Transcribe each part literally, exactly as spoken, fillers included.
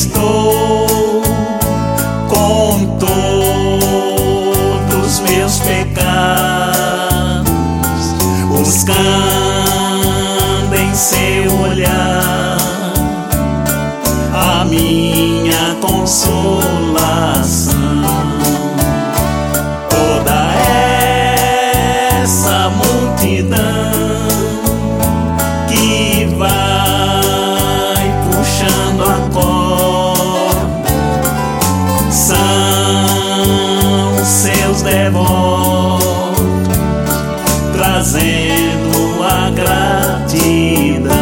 estou com todos meus pecados, buscando em seu olhar a minha consolação. Toda essa multidão que vai puxando a corda são seus devotos, trazendo a gratidão.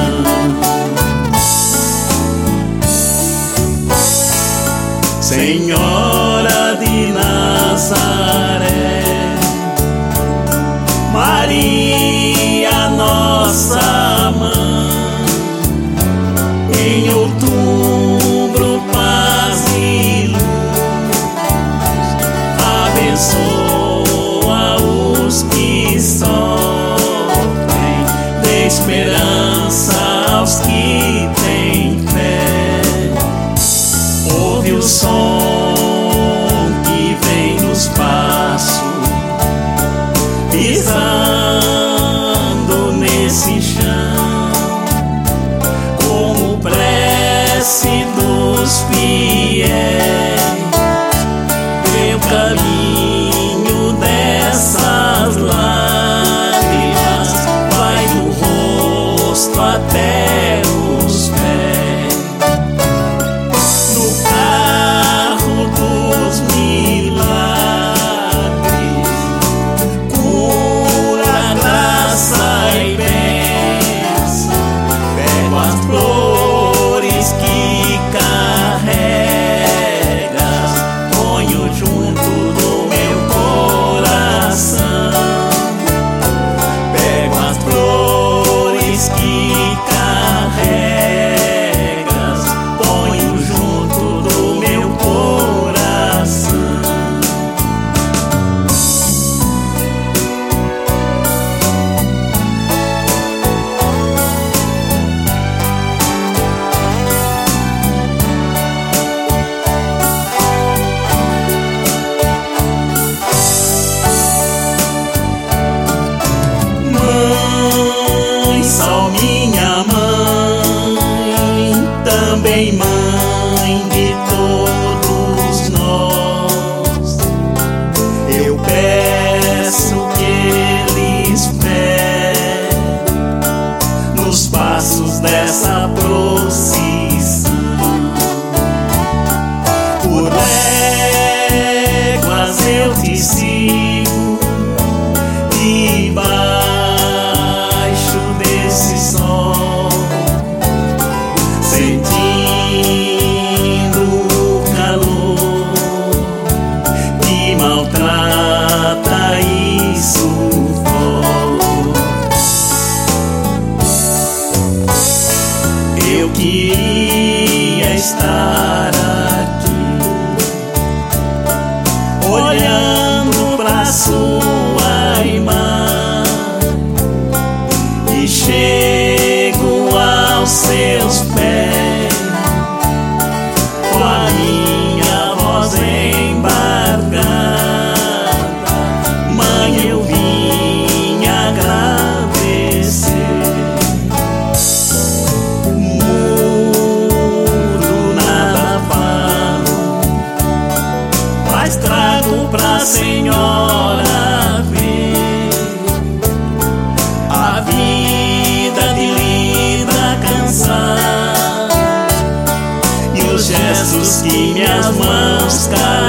Senhora de Nazaré, Maria, nossa mãe, em outubro paz e luz, abençoa os que sofrem, dê esperança aos que têm fé. Ouve o som que vem dos passos, pisando nesse chão, como prece dos fiéis, teu caminho dessas lágrimas vai do rosto até os pés. No carro dos milagres, cura, graça e bênção, pego as flores que carregas, ponho junto do meu coração. Pego as flores que carregas, ponho junto do meu coração. Mãe, só minha mãe, também mãe de todos nós, eu peço que eles esperem nos passos dessa procissão. Por léguas eu te sigo, debaixo desse sol, sentindo o calor que maltrata e sufoca. Eu queria estar aqui, olhando pra sua imagem, e chego aos seus pés, com a minha voz embargada. Mãe, eu vim agradecer. Mudo nada falo, mas trago pra Senhora ver a vida de lida cansar e os gestos que minhas mãos carregam